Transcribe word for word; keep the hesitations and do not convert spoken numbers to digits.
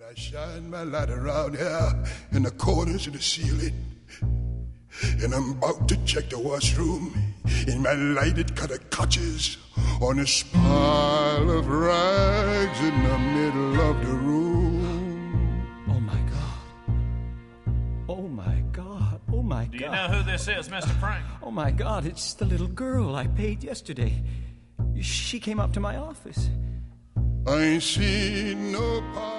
I shine my light around here in the corners of the ceiling, and I'm about to check the washroom in my lighted colored couches on this pile of rags in the middle of the room. Oh my God. Oh my God. Oh my God. Do you know who this is, Mister Frank? Oh my God, it's the little girl I paid yesterday. She came up to my office. I ain't seen no